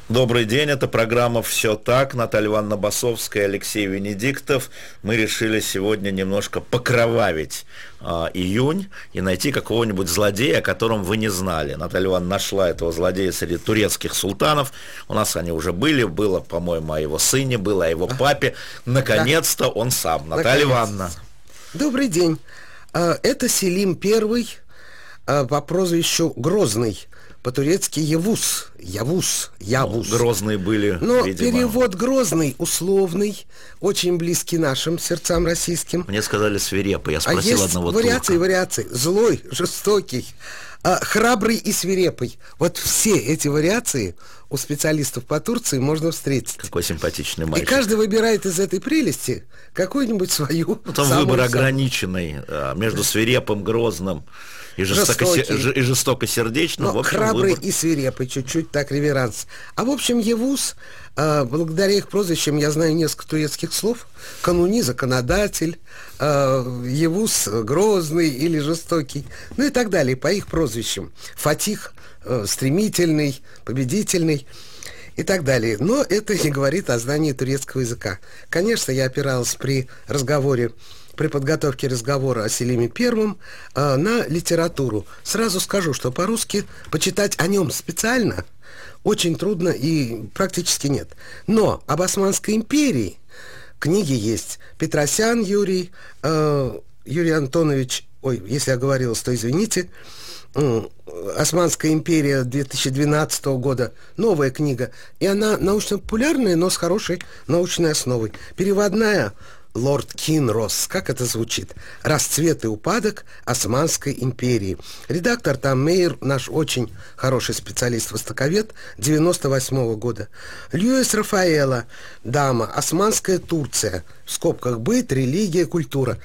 Добрый день, это программа «Все так». Наталья Ивановна Басовская, Алексей Венедиктов. Мы решили сегодня немножко покровавить июнь и найти какого-нибудь злодея, о котором вы не знали. Наталья Ивановна нашла этого злодея среди турецких султанов. У нас они уже были, было, по-моему, о его сыне, было о его папе. Наконец-то он сам. Наталья Ивановна. Добрый день. Это Селим I по прозвищу Грозный. По-турецки Явус. Явус. Грозные были, но видимо. Перевод Грозный условный, очень близкий нашим сердцам российским. Мне сказали свирепый. Я спросил одного турка. Вариации. Злой, жестокий, храбрый и свирепый. Вот все эти вариации у специалистов по Турции можно встретить. Какой симпатичный мальчик. И каждый выбирает из этой прелести какую-нибудь свою. Там выбор ограниченный между свирепым, грозным и жестокосердечным. Но храбрый и свирепый, чуть-чуть так реверанс. А в общем, Явус, благодаря их прозвищам я знаю несколько турецких слов. Кануни, законодатель, Явус, грозный или жестокий, ну и так далее, по их прозвищам. Фатих, стремительный, победительный и так далее. Но это не говорит о знании турецкого языка. Конечно, я опиралась при подготовке разговора о Селиме I на литературу. Сразу скажу, что по-русски почитать о нем специально очень трудно и практически нет. Но об Османской империи книги есть. Петросян Юрий Антонович, если я оговорилась, то извините. «Османская империя» 2012 года, новая книга. И она научно-популярная, но с хорошей научной основой. Переводная Лорд Кинрос, как это звучит? «Расцвет и упадок Османской империи». Редактор там Мейер, наш очень хороший специалист-востоковед, 98 года. Льюис Рафаэло, дама, «Османская Турция», в скобках «Быт, религия, культура»,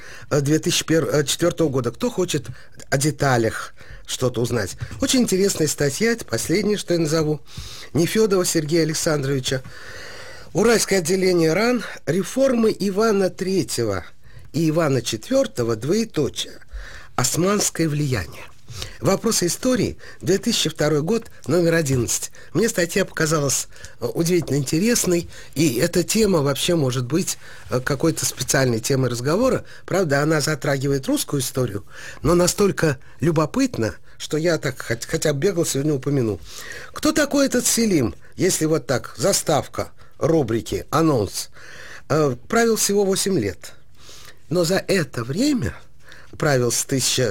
2004 года. Кто хочет о деталях что-то узнать? Очень интересная статья, это последнее, что я назову, Нефёдова Сергея Александровича. Уральское отделение РАН. Реформы Ивана III и Ивана IV, двоеточие. Османское влияние. Вопросы истории, 2002 год, номер 11. Мне статья показалась удивительно интересной, и эта тема вообще может быть какой-то специальной темой разговора. Правда, она затрагивает русскую историю, но настолько любопытна, что я так хотя бы бегал, сегодня упомяну. Кто такой этот Селим, если вот так, заставка рубрики, анонс? Правил всего 8 лет. Но за это время правил с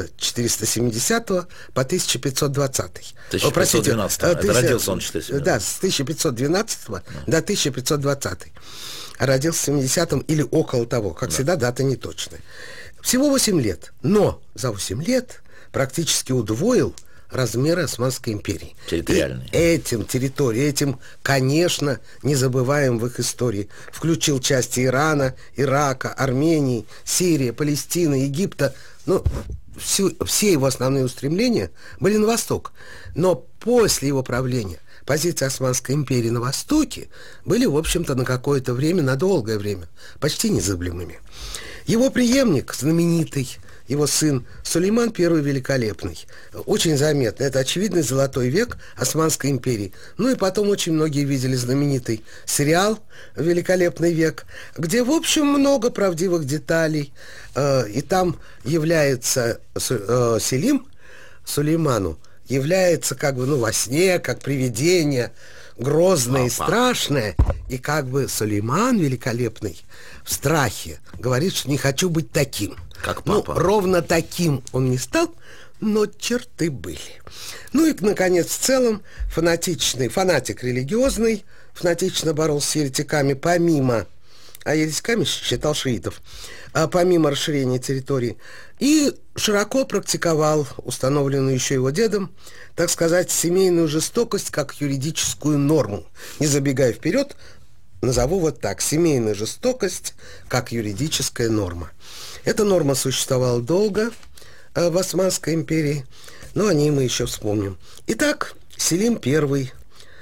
1470 по 1520. 1512. Родился он в 1412. Да, с 1512 до 1520. Родился в 70-м или около того. Как всегда, дата неточная. Всего 8 лет. Но за 8 лет практически удвоил размеры Османской империи. Территориальные. Этим, конечно, не забываем в их истории. Включил части Ирана, Ирака, Армении, Сирии, Палестины, Египта. Ну, все его основные устремления были на восток. Но после его правления позиции Османской империи на востоке были, в общем-то, на какое-то время, на долгое время, почти незыблемыми. Его преемник, знаменитый, его сын Сулейман I Великолепный. Очень заметно. Это очевидный золотой век Османской империи. Ну и потом очень многие видели знаменитый сериал «Великолепный век», где, в общем, много правдивых деталей. И там является Селим Сулейману, является как бы, во сне, как привидение, грозное и страшное. И как бы Сулейман Великолепный в страхе говорит, что не хочу быть таким. Как папа. Ровно таким он не стал, но черты были. Ну и, наконец, в целом, фанатик религиозный, фанатично боролся с еретиками, еретиками считал шиитов, помимо расширения территории, и широко практиковал установленную еще его дедом, так сказать, семейную жестокость как юридическую норму. Не забегая вперед, назову вот так: семейная жестокость как юридическая норма. Эта норма существовала долго в Османской империи, но о ней мы еще вспомним. Итак, Селим I.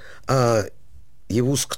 Явус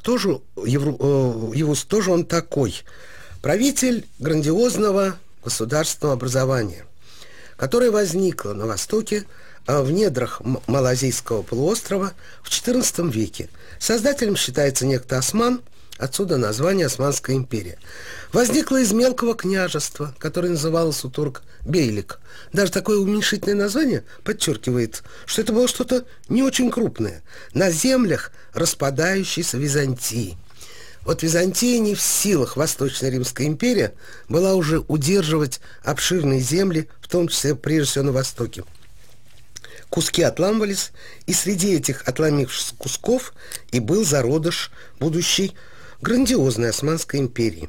тоже он такой. Правитель грандиозного государственного образования, которое возникло на Востоке в недрах Малазийского полуострова в XIV веке. Создателем считается некто Осман, отсюда название Османская империя. Возникла из мелкого княжества, которое называлось у турок Бейлик. Даже такое уменьшительное название подчеркивает, что это было что-то не очень крупное, на землях распадающейся Византии. Вот Византия не в силах, Восточная Римская империя была уже удерживать обширные земли, в том числе прежде всего на Востоке. Куски отламывались, и среди этих отломившихся кусков и был зародыш будущей грандиозной Османской империи.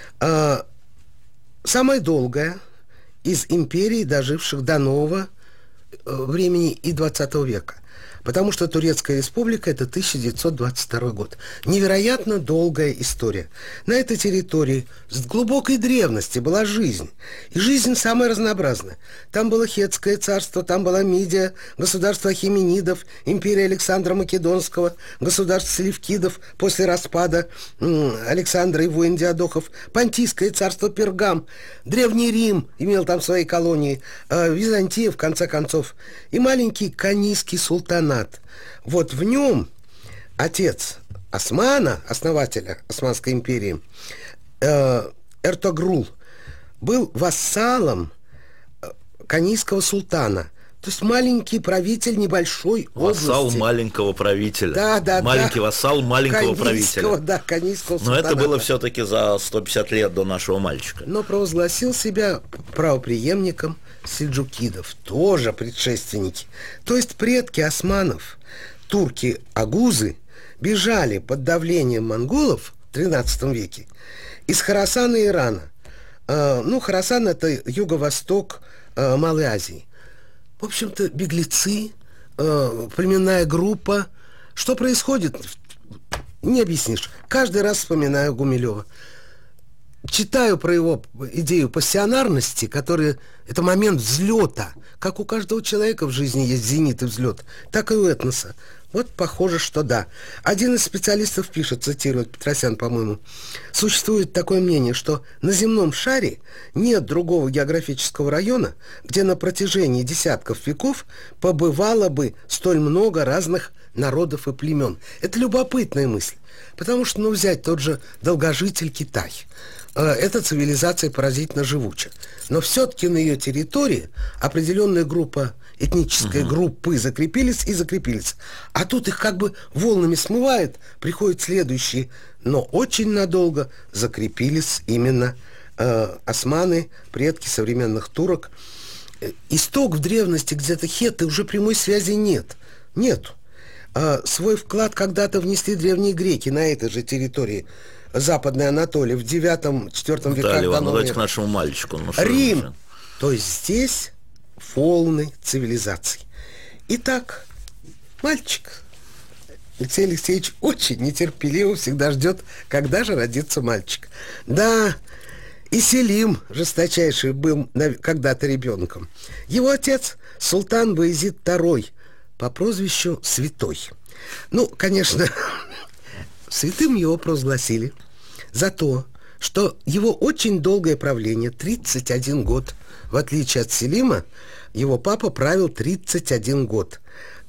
Самая долгая из империй, доживших до нового времени и 20 века. Потому что Турецкая республика – это 1922 год. Невероятно долгая история. На этой территории с глубокой древности была жизнь. И жизнь самая разнообразная. Там было Хеттское царство, там была Мидия, государство Ахеменидов, империя Александра Македонского, государство Селевкидов после распада Александра и войн Диадохов, Понтийское царство Пергам, Древний Рим имел там свои колонии, Византия, в конце концов, и маленький Конийский султанат. Вот в нем отец Османа, основателя Османской империи, Эртогрул, был вассалом Конийского султана. То есть маленький правитель небольшой области. Вассал маленького правителя. Да. Маленький вассал маленького правителя. Да, Конийского султаната. Но это было все-таки за 150 лет до нашего мальчика. Но провозгласил себя правопреемником сельджукидов, тоже предшественники. То есть предки османов, турки-агузы, бежали под давлением монголов в XIII веке из Хорасана и Ирана. Хорасан – это юго-восток Малой Азии. В общем-то, беглецы, племенная группа. Что происходит? Не объяснишь. Каждый раз вспоминаю Гумилева. Читаю про его идею пассионарности, которая это момент взлета. Как у каждого человека в жизни есть зенит и взлет, так и у этноса. Вот похоже, что да. Один из специалистов пишет, цитирует Петросян, по-моему: существует такое мнение, что на земном шаре нет другого географического района, где на протяжении десятков веков побывало бы столь много разных народов и племен. Это любопытная мысль, потому что, взять тот же долгожитель Китай. Эта цивилизация поразительно живуча. Но все-таки на ее территории определенная группа, этническая группы закрепились и закрепились. А тут их как бы волнами смывает, приходят следующие. Но очень надолго закрепились именно османы, предки современных турок. Исток в древности где-то хетты, уже прямой связи нет. Нету. Свой вклад когда-то внесли древние греки на этой же территории Западной Анатолии в 9-4 веках. Давайте к нашему мальчику. Рим. То есть здесь волны цивилизаций. Итак, мальчик Алексей Алексеевич очень нетерпеливо всегда ждет, когда же родится мальчик. Да, и Селим жесточайший был когда-то ребенком. Его отец султан Баязид II по прозвищу Святой. Конечно, святым его провозгласили за то, что его очень долгое правление, 31 год, в отличие от Селима, его папа правил 31 год,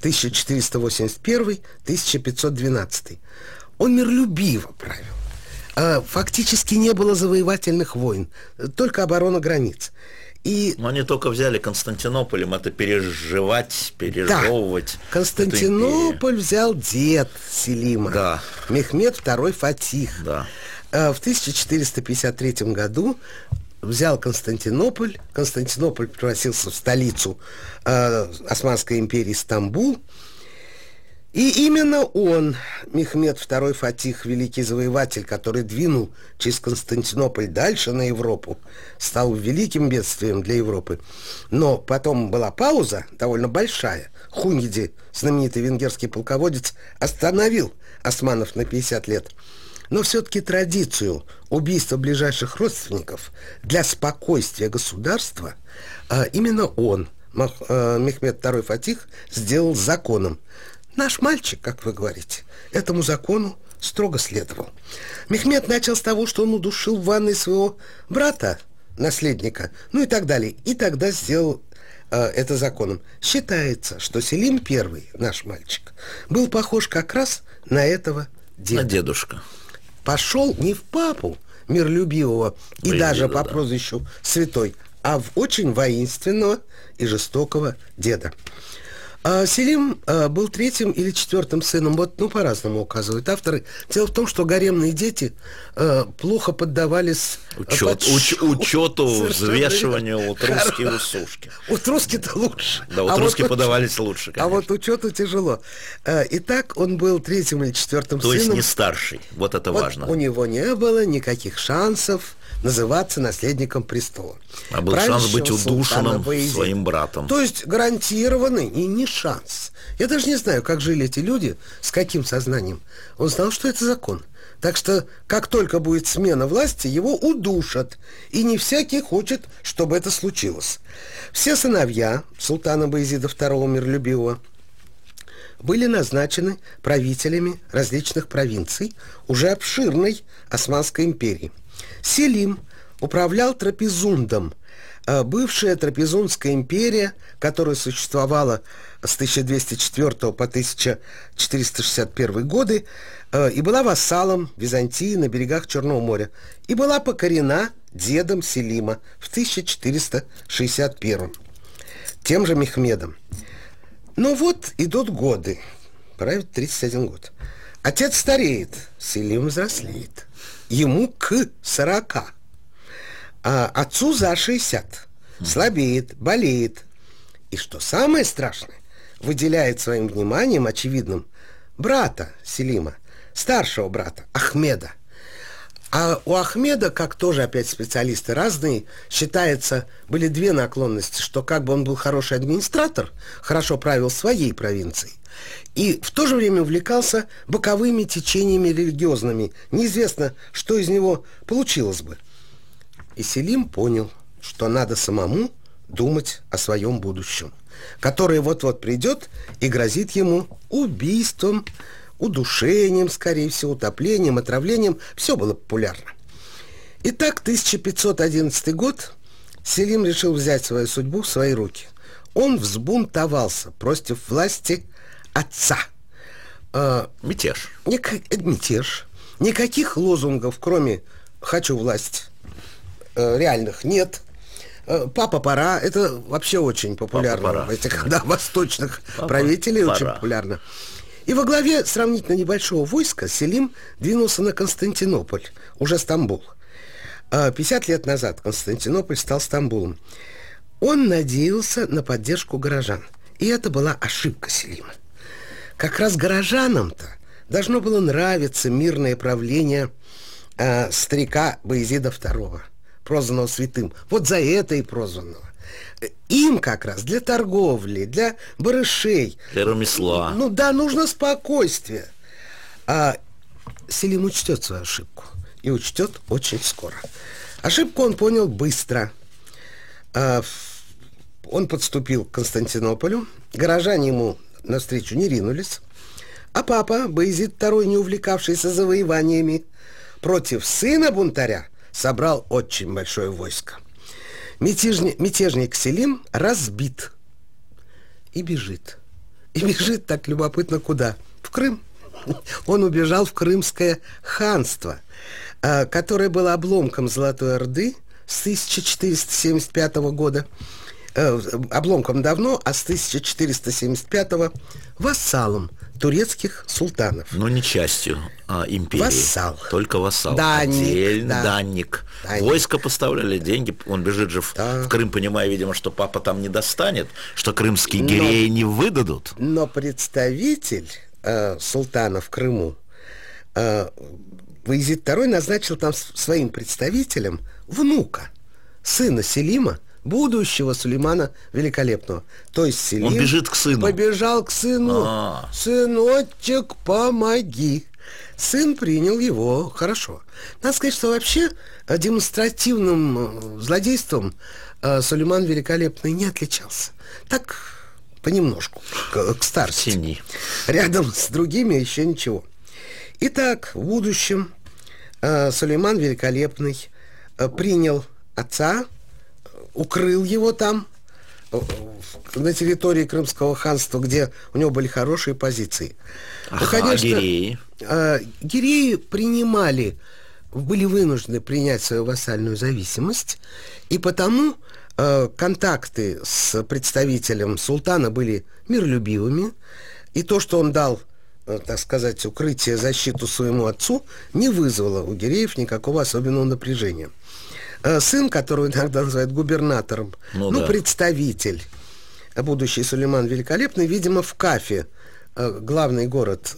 1481-1512. Он миролюбиво правил. Фактически не было завоевательных войн, только оборона границ. Но они только взяли Константинополь, им это пережевывать. Да. Константинополь взял дед Селима, да. Мехмед II Фатих. Да. В 1453 году взял Константинополь. Константинополь превратился в столицу Османской империи Стамбул. И именно он, Мехмед II Фатих, великий завоеватель, который двинул через Константинополь дальше на Европу, стал великим бедствием для Европы. Но потом была пауза, довольно большая. Хуньиди, знаменитый венгерский полководец, остановил османов на 50 лет. Но все-таки традицию убийства ближайших родственников для спокойствия государства именно он, Мехмед II Фатих, сделал законом. Наш мальчик, как вы говорите, этому закону строго следовал. Мехмед начал с того, что он удушил в ванной своего брата, наследника, и так далее. И тогда сделал это законом. Считается, что Селим I, наш мальчик, был похож как раз на этого деда. На дедушка. Пошел не в папу миролюбивого и даже по прозвищу Святой, а в очень воинственного и жестокого деда. Селим был третьим или четвертым сыном, по-разному указывают авторы. Дело в том, что гаремные дети плохо поддавались учету, взвешиванию, утруски и усушки. Утруски-то лучше. Да, утруски подавались лучше, конечно. А вот учету тяжело. Итак, он был третьим или четвертым сыном. То есть не старший, вот это важно. У него не было никаких шансов называться наследником престола. А был шанс быть удушенным своим братом. То есть гарантированный и не шанс. Я даже не знаю, как жили эти люди, с каким сознанием. Он знал, что это закон. Так что, как только будет смена власти, его удушат. И не всякий хочет, чтобы это случилось. Все сыновья султана Баязида II Миролюбивого были назначены правителями различных провинций уже обширной Османской империи. Селим управлял Трапезундом, бывшая Трапезундская империя, которая существовала с 1204 по 1461 годы и была вассалом Византии на берегах Черного моря и была покорена дедом Селима в 1461 тем же Мехмедом. Но вот идут годы, правит 31 год. Отец стареет, Селим взрослеет. Ему к 40, а отцу за 60. Слабеет, болеет. И что самое страшное, выделяет своим вниманием очевидным брата Селима, старшего брата Ахмеда. А у Ахмеда, как тоже опять специалисты разные, считается, были две наклонности, что как бы он был хороший администратор, хорошо правил своей провинцией, и в то же время увлекался боковыми течениями религиозными. Неизвестно, что из него получилось бы. И Селим понял, что надо самому думать о своем будущем, которое вот-вот придет и грозит ему убийством, удушением, скорее всего, утоплением, отравлением. Все было популярно. Итак, 1511 год. Селим решил взять свою судьбу в свои руки. Он взбунтовался против власти отца. Мятеж. Мятеж. Никаких лозунгов, кроме «хочу власть», реальных нет. «Папа, пора» — это вообще очень популярно. В этих восточных правителей очень популярно. И во главе сравнительно небольшого войска Селим двинулся на Константинополь, уже Стамбул. 50 лет назад Константинополь стал Стамбулом. Он надеялся на поддержку горожан. И это была ошибка Селима. Как раз горожанам-то должно было нравиться мирное правление старика Баязида II, прозванного святым. Вот за это и прозванного. Им как раз для торговли, для барышей, для ремесла. Нужно спокойствие. Селим учтет свою ошибку. И учтет очень скоро. Ошибку он понял быстро. Он подступил к Константинополю. Горожане ему навстречу не ринулись. А папа, Баязид II, не увлекавшийся завоеваниями, против сына бунтаря собрал очень большое войско. Мятежник Селим разбит и бежит. И бежит так любопытно куда? В Крым. Он убежал в Крымское ханство, которое было обломком Золотой Орды с 1475 года. Обломком давно, а с 1475 вассалом турецких султанов. Но не частью империи. Вассал. Только вассал. Данник. Войско поставляли, деньги. Он бежит же в Крым, понимая, видимо, что папа там не достанет, что крымские гиреи не выдадут. Но представитель султана в Крыму, Баязид II, назначил там своим представителем внука, сына Селима, будущего Сулеймана Великолепного. То есть Селим он бежит к сыну. Побежал к сыну. Сыночек, помоги. Сын принял его хорошо. Надо сказать, что вообще демонстративным злодейством Сулейман Великолепный не отличался. Так, понемножку, к старости. Рядом с другими еще ничего. Итак, в будущем Сулейман Великолепный принял отца, укрыл его там, на территории Крымского ханства, где у него были хорошие позиции. Конечно, гиреи? Гиреи были вынуждены принять свою вассальную зависимость, и потому контакты с представителем султана были миролюбивыми, и то, что он дал, так сказать, укрытие, защиту своему отцу, не вызвало у гиреев никакого особенного напряжения. Сын, которого иногда называют губернатором, представитель, будущий Сулейман Великолепный, видимо, в Кафе, главный город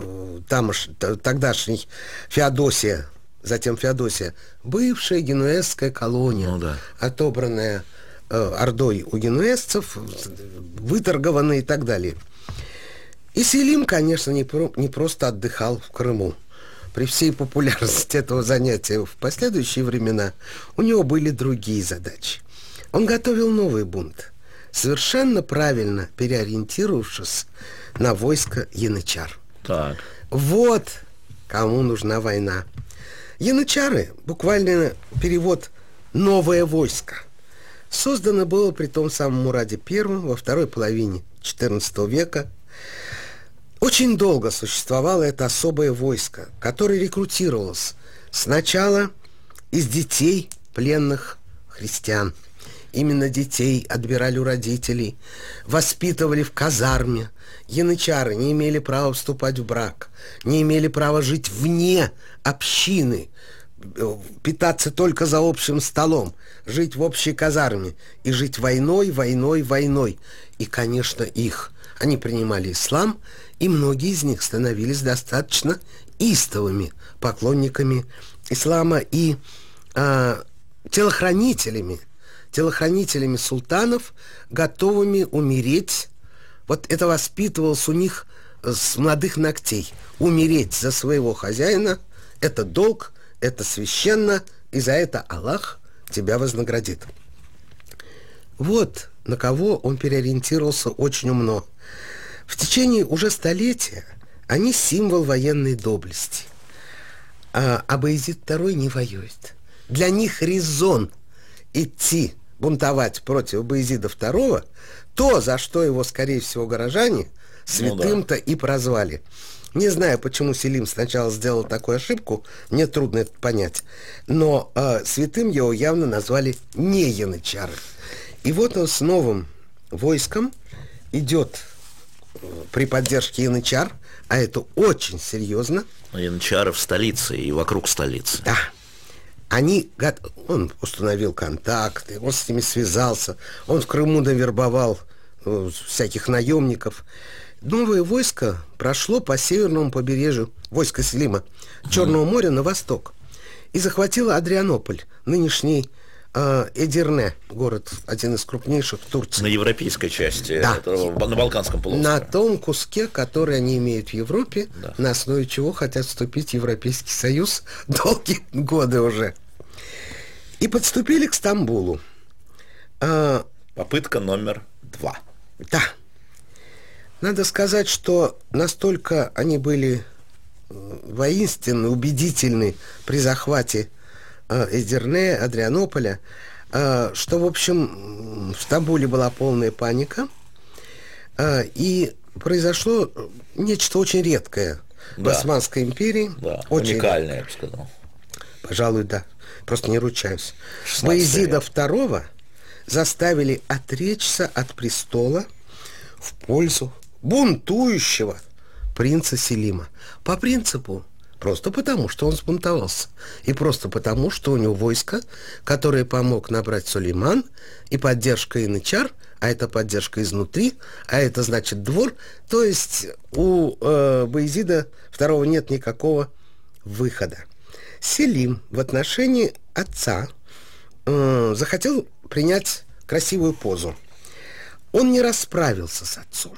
тогдашний Феодосия, затем Феодосия, бывшая генуэзская колония, отобранная ордой у генуэзцев, выторгованная и так далее. И Селим, конечно, не просто отдыхал в Крыму. При всей популярности этого занятия в последующие времена у него были другие задачи. Он готовил новый бунт, совершенно правильно переориентировавшись на войско янычар. Так. Вот кому нужна война. Янычары, буквально перевод «новое войско», создано было при том самом Мураде I во второй половине XIV века. Очень долго существовало это особое войско, которое рекрутировалось сначала из детей пленных христиан. Именно детей отбирали у родителей, воспитывали в казарме. Янычары не имели права вступать в брак, не имели права жить вне общины, питаться только за общим столом, жить в общей казарме и жить войной. И, конечно, они принимали ислам, и многие из них становились достаточно истовыми поклонниками ислама и телохранителями султанов, готовыми умереть. Вот это воспитывалось у них с молодых ногтей. Умереть за своего хозяина – это долг, это священно, и за это Аллах тебя вознаградит. Вот на кого он переориентировался очень умно. В течение уже столетия они символ военной доблести. А Баязид II не воюет. Для них резон идти бунтовать против Баязида II, то, за что его, скорее всего, горожане святым-то и прозвали. Не знаю, почему Селим сначала сделал такую ошибку, мне трудно это понять. Но святым его явно назвали не янычары. И вот он с новым войском идет при поддержке янычар, а это очень серьезно. Янычары в столице и вокруг столицы. Да. Он установил контакты, он с ними связался, он в Крыму довербовал всяких наемников. Новое войско прошло по северному побережью, войско Селима, Черного моря на восток, и захватило Адрианополь, нынешний Эдирне, город, один из крупнейших в Турции. На европейской части, да. На Балканском полуострове. На том куске, который они имеют в Европе, да. На основе чего хотят вступить в Европейский Союз долгие годы уже. И подступили к Стамбулу. Попытка номер 2. Да. Надо сказать, что настолько они были воинственны, убедительны при захвате Эдирне, Адрианополя, что, в общем, в Стамбуле была полная паника, и произошло нечто очень редкое в Османской империи. Да, очень уникальное, я бы сказал. Пожалуй, да. Просто не ручаюсь. Баязида II заставили отречься от престола в пользу бунтующего принца Селима. По принципу просто потому, что он сбунтовался. И просто потому, что у него войско, которое помог набрать Сулейман, и поддержка янычар, а это поддержка изнутри, а это значит двор. То есть у Баязида II нет никакого выхода. Селим в отношении отца захотел принять красивую позу. Он не расправился с отцом.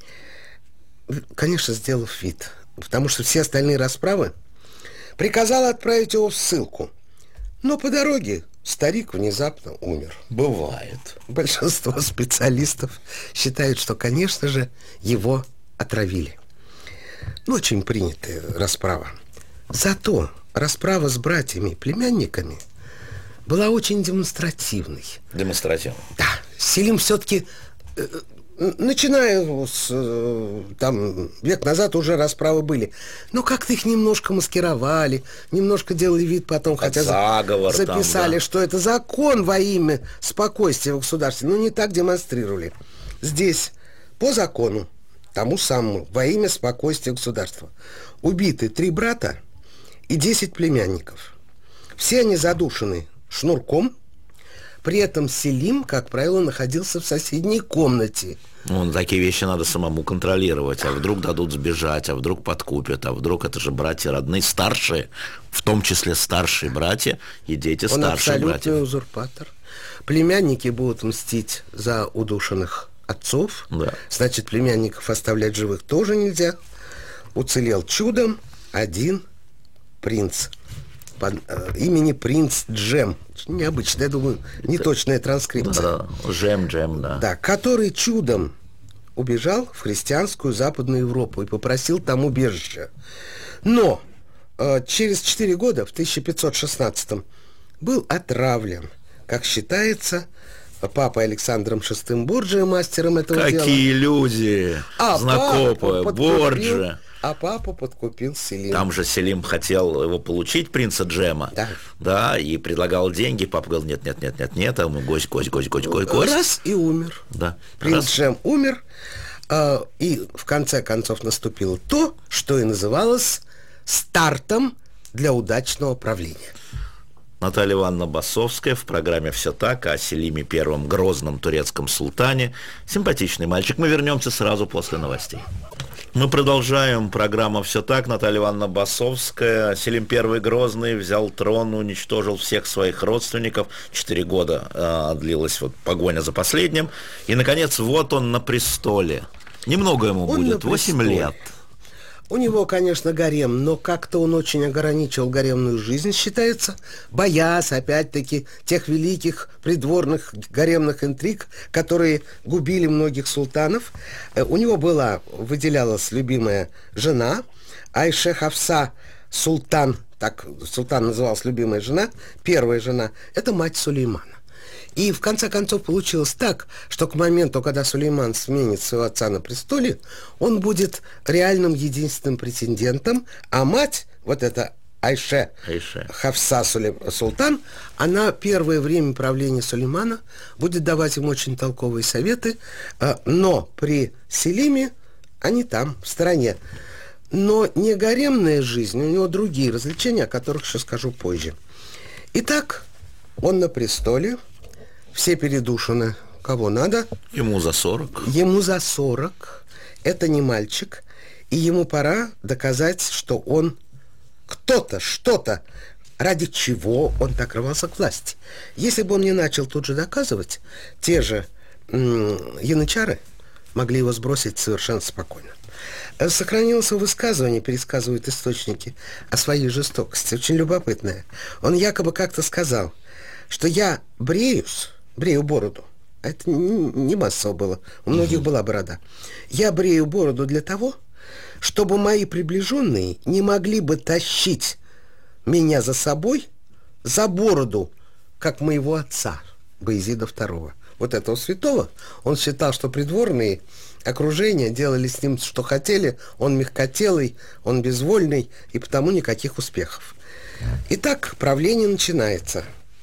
Конечно, сделав вид, потому что все остальные расправы, приказал отправить его в ссылку. Но по дороге старик внезапно умер. Бывает. Большинство специалистов считают, что, конечно же, его отравили. Очень принятая расправа. Зато расправа с братьями и племянниками была очень демонстративной. Демонстративной? Да. Селим все-таки, начиная с там, век назад уже расправы были. Но как-то их немножко маскировали, немножко делали вид потом, хотя заговор записали, там, да, что это закон во имя спокойствия в государстве. Но не так демонстрировали. Здесь по закону, тому самому, во имя спокойствия государства, убиты 3 брата и 10 племянников. Все они задушены шнурком. При этом Селим, как правило, находился в соседней комнате. Ну, такие вещи надо самому контролировать. А вдруг дадут сбежать, а вдруг подкупят, а вдруг это же братья родные, старшие, в том числе старшие братья и дети старших братьев. Он абсолютный узурпатор. Племянники будут мстить за удушенных отцов. Да. Значит, племянников оставлять живых тоже нельзя. Уцелел чудом один принц. По имени принц Джем. Необычно, я думаю, неточная транскрипция. Да, Джем, да. Да, который чудом убежал в христианскую Западную Европу и попросил там убежища. Но через 4 года, в 1516-м, был отравлен, как считается, папой Александром VI Борджиа, мастером этого дела. Какие люди! Знакомые, Борджиа. А папа подкупил Селима. Там же Селим хотел его получить, принца Джема. Да. Да, и предлагал деньги. Папа говорил, нет, а ему гость. Раз и умер. Да. Принц Джем умер, и в конце концов наступило то, что и называлось стартом для удачного правления. Наталья Ивановна Басовская в программе «Все так» о Селиме I, грозном турецком султане. Симпатичный мальчик. Мы вернемся сразу после новостей. Мы продолжаем программу «Все так». Наталья Ивановна Басовская. Селим I Грозный взял трон, уничтожил всех своих родственников. 4 года длилась вот погоня за последним. И, наконец, вот он на престоле. Немного ему будет, 8 лет. У него, конечно, гарем, но как-то он очень ограничил гаремную жизнь, считается, боясь, опять-таки, тех великих придворных гаремных интриг, которые губили многих султанов. У него выделялась любимая жена, Айше Хафса Султан, так султан называлась любимая жена, первая жена, это мать Сулеймана. И в конце концов получилось так, что к моменту, когда Сулейман сменит своего отца на престоле, он будет реальным единственным претендентом, а мать, вот эта Айше Хафса Султан, она первое время правления Сулеймана будет давать им очень толковые советы, но при Селиме они там, в стороне. Но не гаремная жизнь, у него другие развлечения, о которых еще скажу позже. Итак, он на престоле. Все передушены, кого надо. Ему за 40. Ему за 40. Это не мальчик. И ему пора доказать, что он кто-то, что-то, ради чего он так рвался к власти. Если бы он не начал тут же доказывать, те же янычары могли его сбросить совершенно спокойно. Сохранилось высказывание, пересказывают источники, о своей жестокости. Очень любопытное. Он якобы как-то сказал, что я брею бороду. Это не массово было. У многих была борода. Я брею бороду для того, чтобы мои приближенные не могли бы тащить меня за собой за бороду, как моего отца, Баязида II. Вот этого святого. Он считал, что придворные окружение делали с ним, что хотели. Он мягкотелый, он безвольный, и потому никаких успехов. Итак, правление начинается.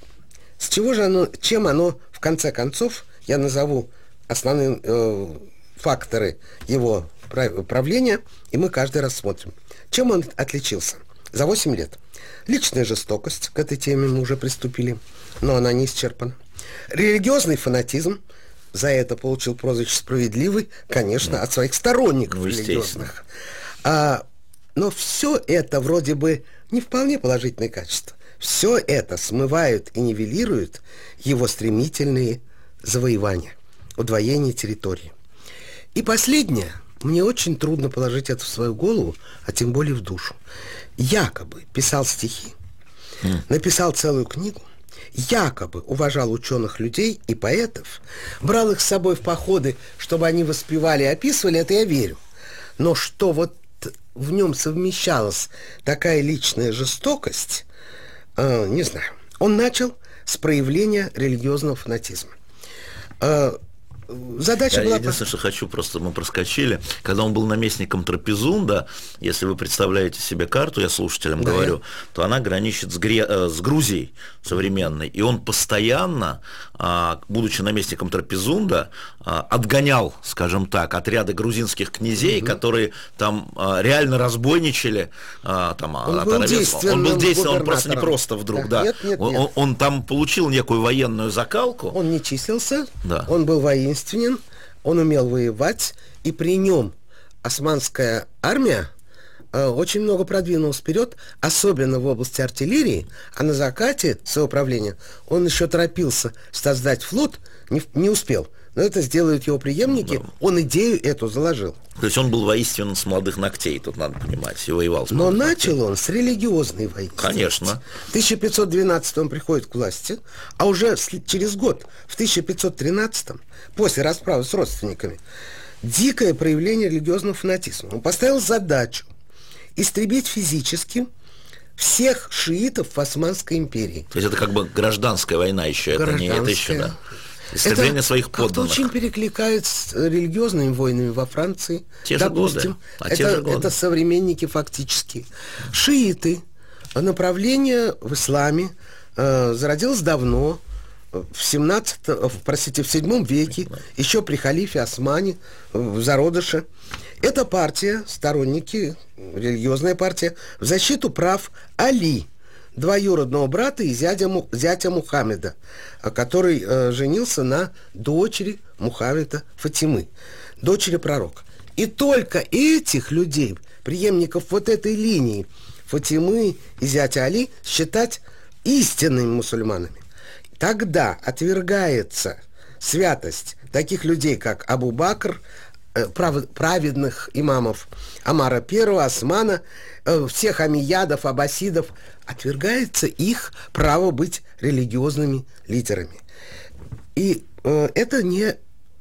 С чего же чем оно, в конце концов, я назову основные факторы его правления, и мы каждый раз смотрим. Чем он отличился за 8 лет? Личная жестокость, к этой теме мы уже приступили, но она не исчерпана. Религиозный фанатизм, за это получил прозвище «Справедливый», конечно, от своих сторонников религиозных. Но все это вроде бы не вполне положительные качества. Все это смывают и нивелируют его стремительные завоевания, удвоение территории. И последнее, мне очень трудно положить это в свою голову, а тем более в душу. Якобы писал стихи, написал целую книгу, якобы уважал ученых людей и поэтов, брал их с собой в походы, чтобы они воспевали и описывали, это я верю. Но что вот в нем совмещалась такая личная жестокость, не знаю. Он начал с проявления религиозного фанатизма. Задача была... Единственное, что хочу, просто мы проскочили, когда он был наместником Трапезунда, если вы представляете себе карту, я слушателям говорю, то она граничит с Грузией современной, и он постоянно, будучи наместником Трапезунда, отгонял, скажем так, отряды грузинских князей, которые там реально разбойничали. Он был действенным, он просто не просто вдруг, Нет. Он там получил некую военную закалку. Он не числился, да. Он был воинственен, он умел воевать, и при нем османская армия очень много продвинулась вперед, особенно в области артиллерии, а на закате своего правления он еще торопился создать флот, не успел. Но это сделают его преемники, он идею эту заложил. То есть он был воинственен с молодых ногтей, тут надо понимать, и воевал с Но молодых начал ногтей. он с религиозной войны. Конечно. В 1512 он приходит к власти, а уже через год, в 1513, после расправы с родственниками, дикое проявление религиозного фанатизма. Он поставил задачу истребить физически всех шиитов в Османской империи. То есть это как бы гражданская война еще, это еще, да. Истребление своих подданных. Это очень перекликается с религиозными войнами во Франции. Те же допустим, годы. Это современники фактически. Шииты, направление в исламе зародилось давно, в 7 веке, еще при халифе Османе, в зародыше. Это партия, сторонники, религиозная партия, в защиту прав Али, двоюродного брата и зятя Мухаммеда, который женился на дочери Мухаммеда Фатимы, дочери пророка. И только этих людей, преемников вот этой линии Фатимы и зятя Али, считать истинными мусульманами. Тогда отвергается святость таких людей, как Абу Бакр, праведных имамов Омара I, Османа, всех амиядов, аббасидов, отвергается их право быть религиозными лидерами. И это не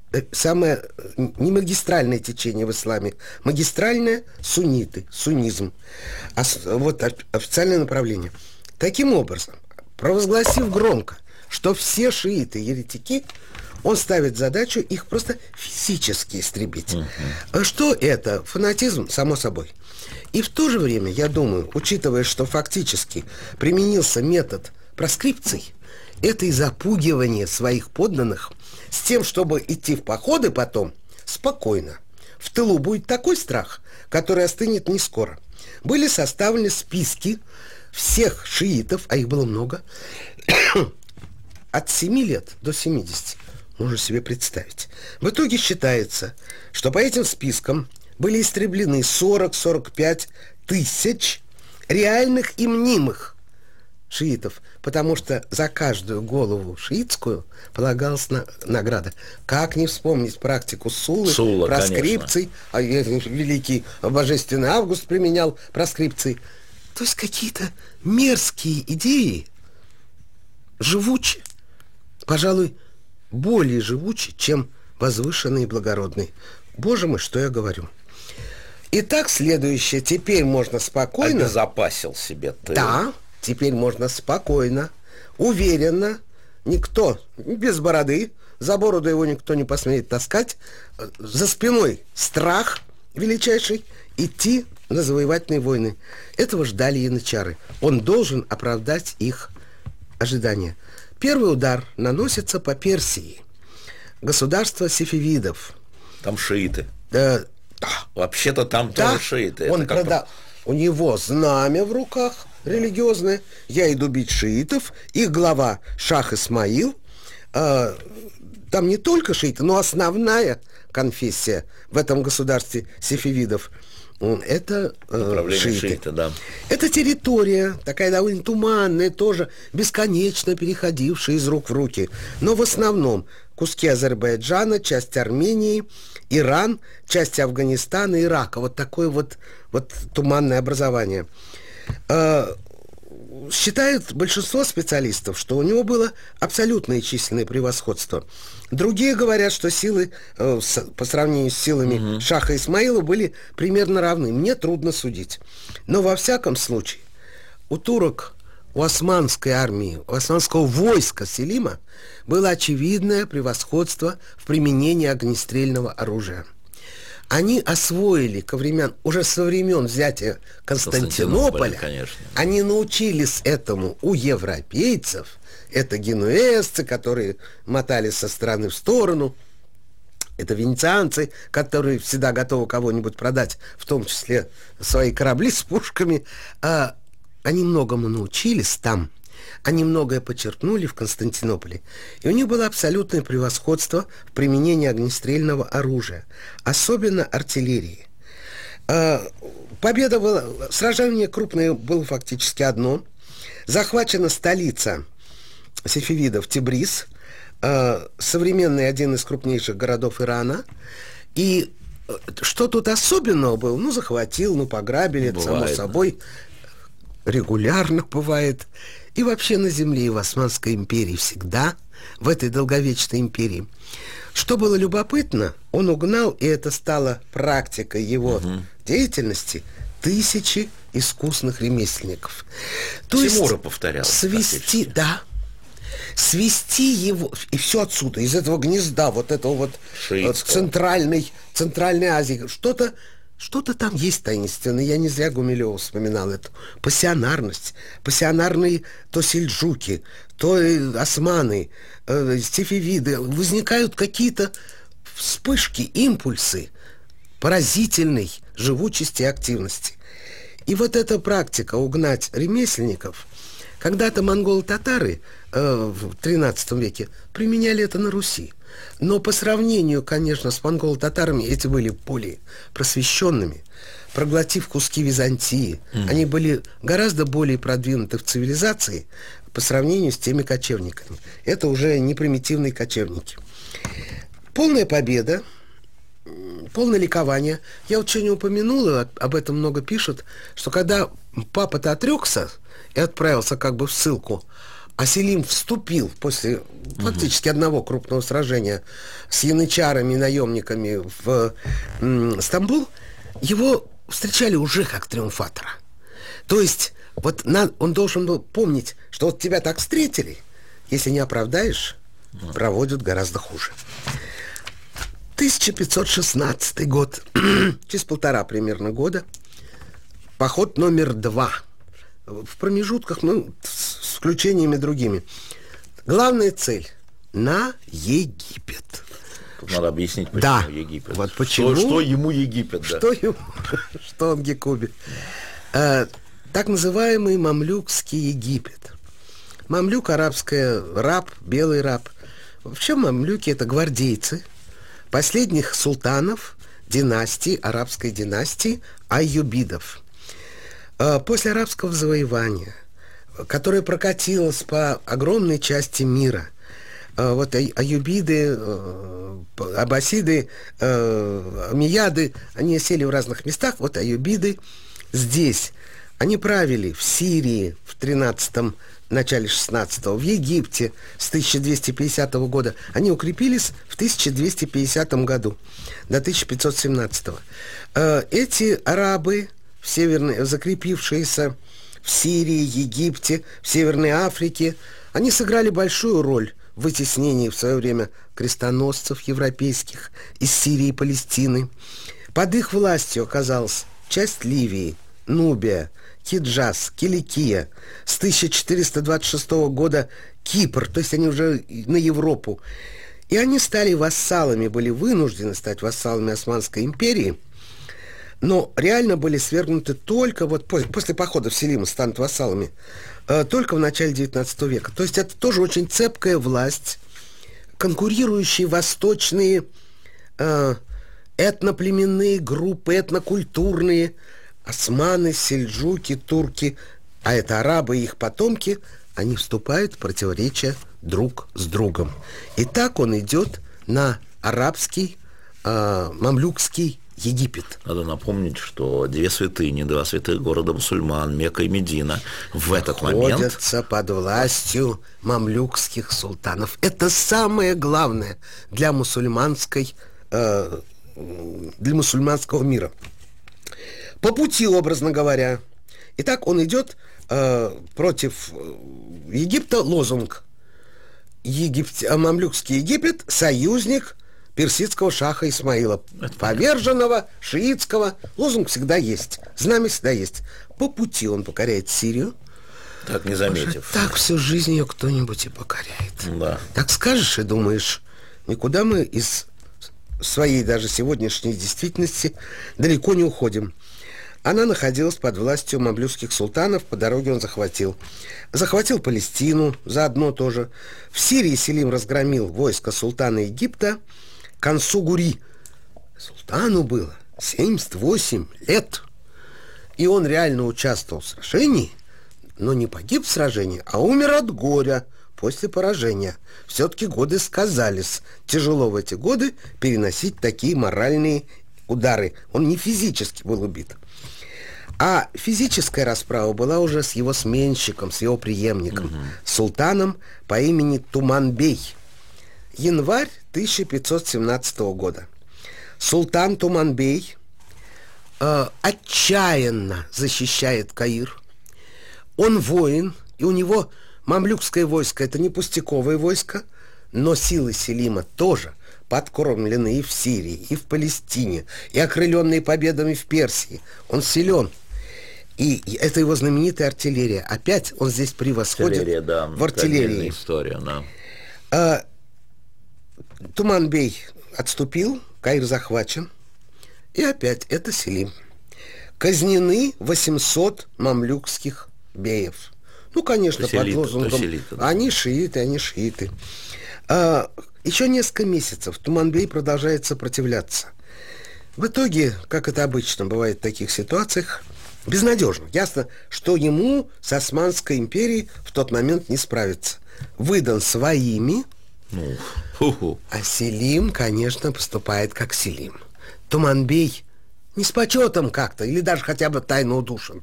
магистральное течение в исламе. Магистральное — сунниты, суннизм. Вот официальное направление. Таким образом, провозгласив громко, что все шииты еретики, он ставит задачу их просто физически истребить. Что это? Фанатизм, само собой. И в то же время, я думаю, учитывая, что фактически применился метод проскрипций, это и запугивание своих подданных с тем, чтобы идти в походы потом спокойно. В тылу будет такой страх, который остынет не скоро. Были составлены списки всех шиитов, а их было много, от 7 лет до 70. Можно себе представить. В итоге считается, что по этим спискам были истреблены 40-45 тысяч реальных и мнимых шиитов, потому что за каждую голову шиитскую полагалась награда. Как не вспомнить практику Суллы, проскрипций, великий божественный Август применял проскрипции. То есть какие-то мерзкие идеи, живучие, пожалуй, более живучие, чем возвышенные и благородные. Боже мой, что я говорю. Итак, следующее. Теперь можно спокойно... Обезопасил себе ты. Да, теперь можно спокойно, уверенно, никто без бороды, за бороду его никто не посмеет таскать, за спиной страх величайший, идти на завоевательные войны. Этого ждали янычары. Он должен оправдать их ожидания. Первый удар наносится по Персии. Государство сефевидов. Там шииты. Да. Вообще-то там тоже шииты. У него знамя в руках религиозное. Я иду бить шиитов. Их глава Шах Исмаил. Там не только шииты, но основная конфессия в этом государстве сефевидов — это шииты. Да. Это территория, такая довольно туманная, тоже бесконечно переходившая из рук в руки. Но в основном куски Азербайджана, часть Армении, Иран, часть Афганистана, Ирака. Вот такое вот туманное образование. Считают большинство специалистов, что у него было абсолютное численное превосходство. Другие говорят, что силы по сравнению с силами Шаха Исмаила были примерно равны. Мне трудно судить. Но во всяком случае у турок у османской армии, у османского войска Селима было очевидное превосходство в применении огнестрельного оружия. Они освоили уже со времен взятия Константинополя, конечно. Они научились этому у европейцев. Это генуэзцы, которые мотали со стороны в сторону. Это венецианцы, которые всегда готовы кого-нибудь продать, в том числе свои корабли с пушками. Они многому научились там. Они многое подчеркнули в Константинополе. И у них было абсолютное превосходство в применении огнестрельного оружия, особенно артиллерии. Победа была... Сражение крупное было фактически одно. Захвачена столица сефевидов Тебриз, современный один из крупнейших городов Ирана. И что тут особенного было? Захватил, пограбили, это само собой. Регулярно бывает. И вообще на земле и в Османской империи всегда, в этой долговечной империи. Что было любопытно, он угнал, и это стало практикой его деятельности, тысячи искусных ремесленников. Тимура повторял. Свести его, и все отсюда, из этого гнезда, вот этого вот Центральной Азии, что-то там есть таинственное. Я не зря Гумилева вспоминал эту пассионарность. Пассионарные то сельджуки, то османы, сефевиды. Возникают какие-то вспышки, импульсы поразительной живучести и активности. И вот эта практика угнать ремесленников, когда-то монголо-татары в XIII веке применяли это на Руси. Но по сравнению, конечно, с монголо-татарами, эти были более просвещенными, проглотив куски Византии. Они были гораздо более продвинуты в цивилизации по сравнению с теми кочевниками. Это уже не примитивные кочевники. Полная победа, полное ликование. Я вот сегодня упомянула, об этом много пишут, что когда папа-то отрекся и отправился как бы в ссылку, а Селим вступил после фактически одного крупного сражения с янычарами и наемниками в Стамбул, его встречали уже как триумфатора. То есть он должен был помнить, что вот тебя так встретили, если не оправдаешь, проводят гораздо хуже. 1516 год, через 1,5 примерно года, поход номер 2. В промежутках, с включениями другими. Главная цель – на Египет. Надо объяснить, почему Египет. Вот почему, что ему Египет? Что он гекубит. Так называемый мамлюкский Египет. Мамлюк арабское, раб, белый раб. Вообще мамлюки – это гвардейцы последних султанов арабской династии Айюбидов. После арабского завоевания, которое прокатилось по огромной части мира, аюбиды, аббасиды, амияды, они сели в разных местах. Вот аюбиды здесь. Они правили в Сирии в 13-м, начале 16-го, в Египте с 1250 года. Они укрепились в 1250 году, до 1517. Эти арабы, закрепившиеся в Сирии, Египте, в Северной Африке, они сыграли большую роль в вытеснении в свое время крестоносцев европейских из Сирии и Палестины. Под их властью оказалась часть Ливии, Нубия, Хиджаз, Киликия, с 1426 года Кипр, то есть они уже на Европу. И они стали вассалами, были вынуждены стать вассалами Османской империи, но реально были свергнуты только после походов Селима станут вассалами, только в начале XIX века. То есть это тоже очень цепкая власть, конкурирующие восточные этноплеменные группы, этнокультурные, османы, сельджуки, турки, а это арабы и их потомки, они вступают в противоречие друг с другом. И так он идет на арабский, мамлюкский Египет. Надо напомнить, что два святых города мусульман, Мекка и Медина, в этот момент находятся под властью мамлюкских султанов. Это самое главное для мусульманского мира. По пути, образно говоря, Итак, он идет против Египта, лозунг. Мамлюкский Египет – союзник персидского шаха Исмаила, поверженного, шиитского. Лозунг всегда есть, знамя всегда есть. По пути он покоряет Сирию. Так не заметив. Так всю жизнь ее кто-нибудь и покоряет. Да. Так скажешь и думаешь, никуда мы из своей даже сегодняшней действительности далеко не уходим. Она находилась под властью мамлюкских султанов, по дороге он захватил Палестину, заодно тоже. В Сирии Селим разгромил войско султана Египта Кансугури. Султану было 78 лет. И он реально участвовал в сражении, но не погиб в сражении, а умер от горя после поражения. Все-таки годы сказались. Тяжело в эти годы переносить такие моральные удары. Он не физически был убит. А физическая расправа была уже с его сменщиком, с его преемником, султаном по имени Туманбей. Январь 1517 года. Султан Туманбей отчаянно защищает Каир. Он воин, и у него мамлюкское войско – это не пустяковое войско, но силы Селима тоже подкормлены и в Сирии, и в Палестине, и окрыленные победами в Персии. Он силен. И это его знаменитая артиллерия. Опять он здесь превосходит в артиллерии. История, да. Туманбей отступил, Каир захвачен. И опять это Селим. Казнены 800 мамлюкских беев. Ну, конечно, под лозунгом «Они шииты, они шииты». Еще несколько месяцев Туманбей продолжает сопротивляться. В итоге, как это обычно бывает в таких ситуациях, безнадежно. Ясно, что ему с Османской империей в тот момент не справиться. Выдан своими, а Селим, конечно, поступает как Селим. Туманбей не с почетом как-то, или даже хотя бы тайно удушен,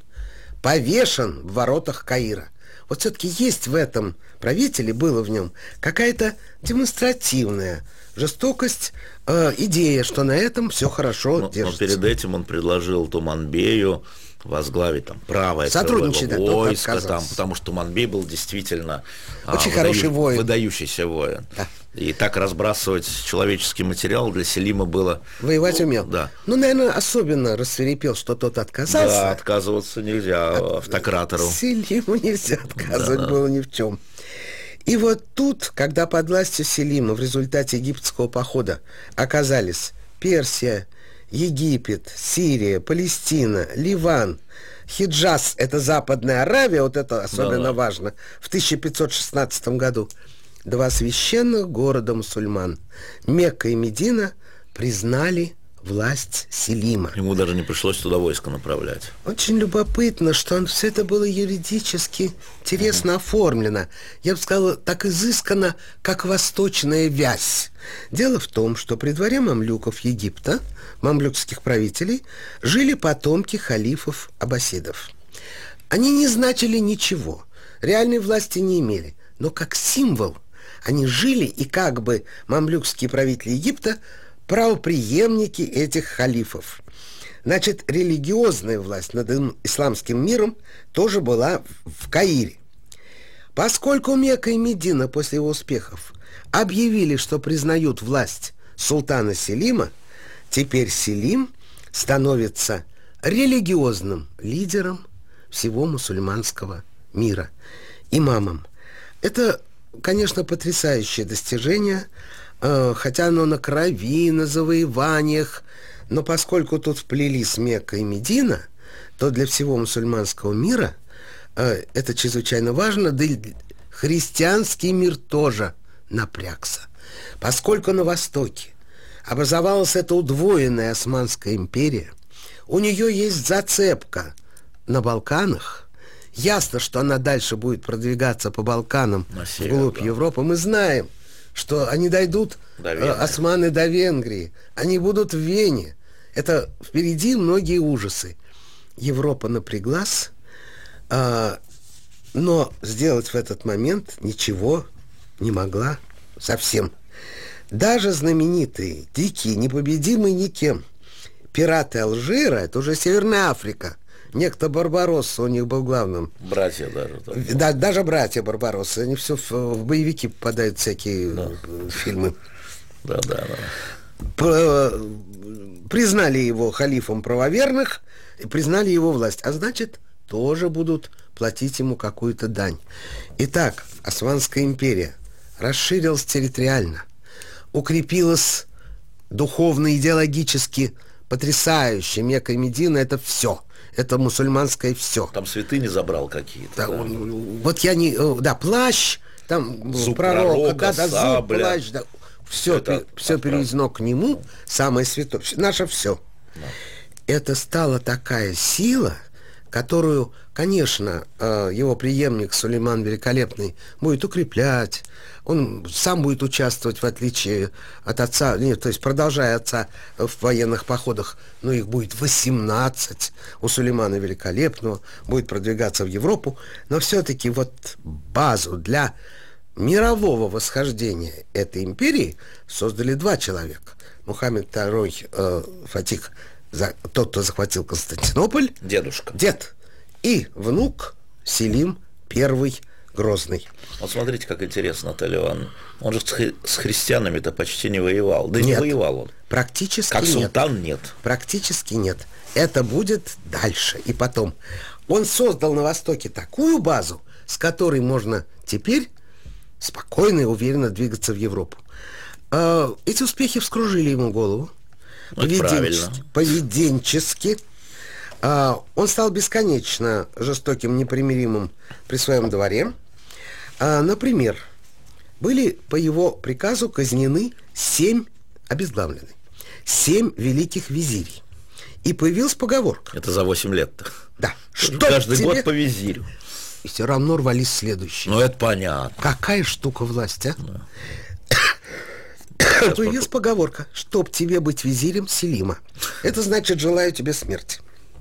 повешен в воротах Каира. Вот все-таки есть в этом правителе, было в нем какая-то демонстративная жестокость, идея, что на этом все хорошо держится. Но перед этим он предложил Туманбею возглавить там правое войско, там, потому что Туманбей был действительно очень хороший воин, выдающийся воин. Да. И так разбрасывать человеческий материал для Селима было... Воевать умел. Да. Ну, наверное, особенно рассвирепел, что тот отказался. Да, отказываться нельзя автократору. Селиму нельзя отказывать было ни в чем. И вот тут, когда под властью Селима в результате египетского похода оказались Персия, Египет, Сирия, Палестина, Ливан, Хиджаз, это Западная Аравия, вот это особенно важно, в 1516 году, два священных города мусульман, Мекка и Медина, признали власть Селима. Ему даже не пришлось туда войско направлять. Очень любопытно, что все это было юридически интересно оформлено. Я бы сказала, так изысканно, как восточная вязь. Дело в том, что при дворе мамлюков Египта, мамлюкских правителей, жили потомки халифов аббасидов. Они не значили ничего, реальной власти не имели, но как символ они жили, и как бы мамлюкские правители Египта правопреемники этих халифов. Значит, религиозная власть над исламским миром тоже была в Каире. Поскольку Мекка и Медина после его успехов объявили, что признают власть султана Селима, теперь Селим становится религиозным лидером всего мусульманского мира, имамом. Это, конечно, потрясающее достижение, хотя оно на крови, на завоеваниях, но поскольку тут вплелись Мекка и Медина, то для всего мусульманского мира это чрезвычайно важно, да и христианский мир тоже напрягся. Поскольку на Востоке образовалась эта удвоенная Османская империя, у нее есть зацепка на Балканах. Ясно, что она дальше будет продвигаться по Балканам вглубь Европы. Мы знаем, что они дойдут, османы, до Венгрии. Они будут в Вене. Это впереди многие ужасы. Европа напряглась, но сделать в этот момент ничего не могла совсем. Даже знаменитые, дикие, непобедимые никем пираты Алжира, это уже Северная Африка, некто Барбаросса у них был главным. Братья даже. Так. Да, даже братья Барбароссы. Они все в боевики попадают, всякие фильмы. Да. Признали его халифом правоверных и признали его власть. А значит, тоже будут платить ему какую-то дань. Итак, Османская империя расширилась территориально, укрепилась духовно, идеологически потрясающе. Мекка и Медина — это все. Это мусульманское все. Там святыни забрал какие-то. Да. Вот я не... Да, плащ, там зуб пророка, сабля. Зуб, плащ, да. Все переведено к нему, самое святое, наше все. Да. Это стала такая сила, которую, конечно, его преемник Сулейман Великолепный будет укреплять. Он сам будет участвовать, в отличие от отца, то есть продолжая отца в военных походах, но их будет 18 у Сулеймана Великолепного, будет продвигаться в Европу, но все-таки вот базу для мирового восхождения этой империи создали два человека. Мухаммед II Фатих, тот, кто захватил Константинополь. Дедушка. Дед. И внук Селим I Грозный. Вот смотрите, как интересно, Наталья Ивановна. Он же с христианами-то почти не воевал. Да нет, не воевал он. Практически как нет. султан нет. Практически нет. Это будет дальше и потом. Он создал на Востоке такую базу, с которой можно теперь спокойно и уверенно двигаться в Европу. Эти успехи вскружили ему голову. Поведенчески. Он стал бесконечно жестоким, непримиримым при своем дворе. Например, были по его приказу казнены 7 великих визирей. И появилась поговорка. Это за 8 лет-то. Да. Каждый год по визирю. И все равно рвались следующие. Ну, это понятно. Какая штука власть, а? Да. Появилась поговорка: чтоб тебе быть визирем Селима. Это значит, желаю тебе смерти.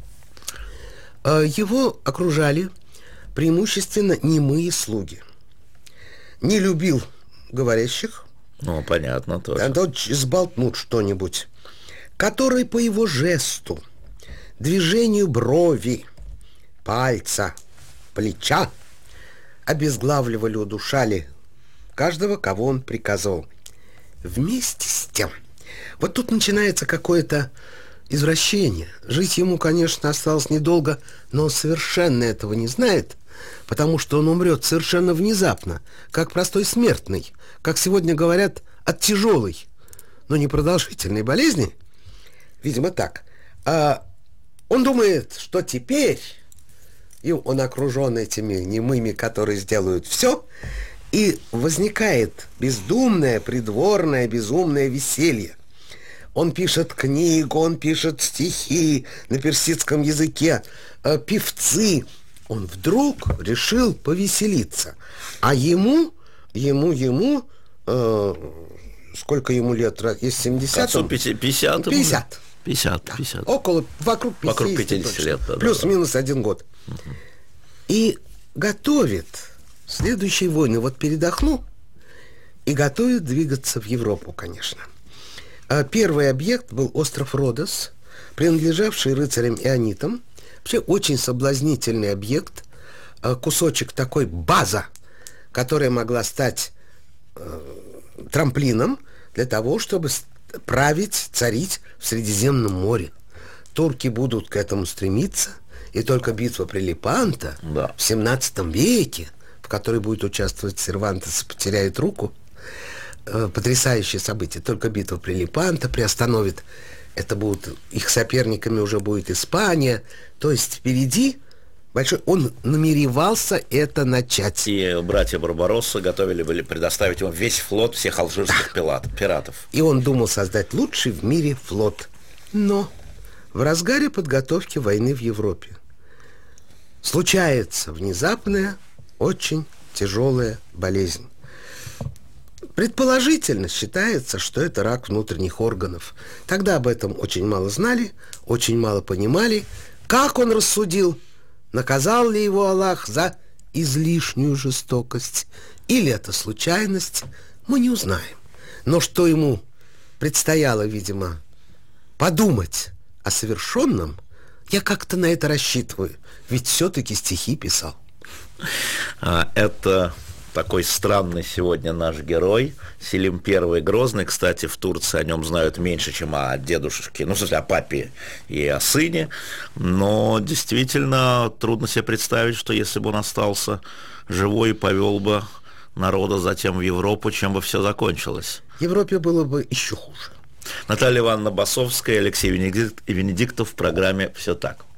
Его окружали преимущественно немые слуги. Не любил говорящих. Ну, понятно тоже. А то сболтнут что-нибудь. Которые по его жесту, движению брови, пальца, плеча обезглавливали, удушали каждого, кого он приказывал. Вместе с тем, вот тут начинается какое-то извращение. Жить ему, конечно, осталось недолго, но он совершенно этого не знает, потому что он умрет совершенно внезапно, как простой смертный, как сегодня говорят, от тяжелой, но непродолжительной болезни. Видимо, так. Он думает, что теперь, и он окружен этими немыми, которые сделают все, и возникает бездумное, придворное, безумное веселье. Он пишет книгу, он пишет стихи на персидском языке, певцы. Он вдруг решил повеселиться. А ему, сколько ему лет? Есть 70? Отцу 50. 50. 50. Да. Вокруг 50 лет. Да, плюс-минус 1 год. И готовит следующие войны. Вот передохну и готовит двигаться в Европу, конечно. Первый объект был остров Родос, принадлежавший рыцарям-ионитам. Вообще очень соблазнительный объект, кусочек такой, база, которая могла стать трамплином для того, чтобы править, царить в Средиземном море. Турки будут к этому стремиться, и только битва при Лепанто в 17 веке, в которой будет участвовать Сервантес, потеряет руку, потрясающее событие. Только битва при Лепанто приостановит. Это будут, их соперниками уже будет Испания. То есть впереди большой... Он намеревался это начать. И братья Барбаросса были предоставить ему весь флот всех алжирских пиратов. И он думал создать лучший в мире флот. Но в разгаре подготовки войны в Европе случается внезапная, очень тяжелая болезнь. Предположительно считается, что это рак внутренних органов. Тогда об этом очень мало знали, очень мало понимали. Как он рассудил? Наказал ли его Аллах за излишнюю жестокость? Или это случайность? Мы не узнаем. Но что ему предстояло, видимо, подумать о совершенном, Я как-то на это рассчитываю, ведь все-таки стихи писал. Это такой странный сегодня наш герой, Селим I Грозный. Кстати, в Турции о нем знают меньше, чем о дедушке, ну, в смысле, о папе и о сыне. Но действительно трудно себе представить, что если бы он остался живой и повел бы народа затем в Европу, чем бы все закончилось. Европе было бы еще хуже. Наталья Ивановна Басовская, Алексей Венедиктов в программе «Все так».